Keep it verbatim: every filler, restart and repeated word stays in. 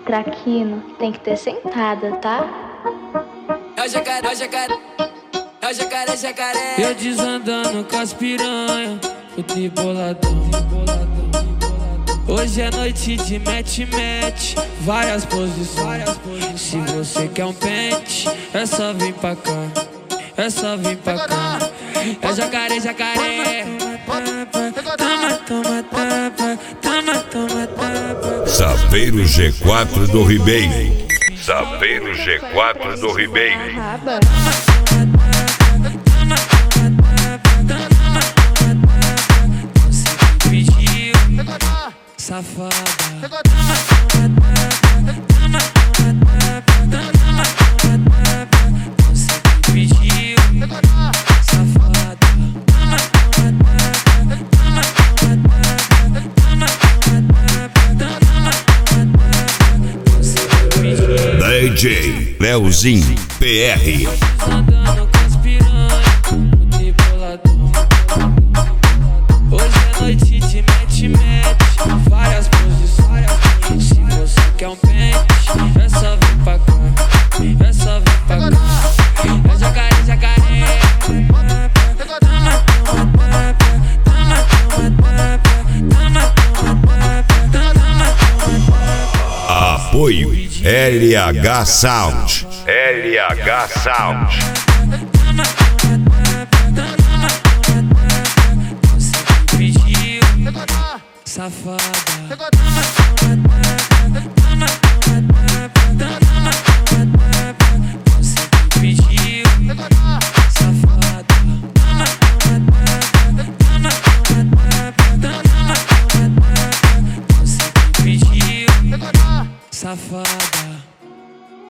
Traquino, tem que ter sentada, tá? É o jacaré, é o jacaré, é o jacaré, jacaré. Eu desandando com as piranha, fui boladão. Hoje é noite de match-match, várias posições. Se você quer um pente, é só vir pra cá, é só vir pra cá. É jacaré, jacaré. Toma, toma, tapa, toma, toma, tapa. Sapeiro G quatro do Ribeiro. Sapeiro G quatro do Ribeiro. Safada. Você pediu, safada. D J Leozinho P R. Andando com as piranha, de boladão. Hoje é noite de match-match, várias posições. Se você quer um pente, é só vir pra cá, é só vir pra cá. É jacaré, jacaré. Toma, toma, tapa, toma, toma, tapa, toma, toma, tapa, toma, toma, tapa. Apoio L H Sound. L H Sound. Você pediu, safada. Você pediu, safada. Você pediu, safada.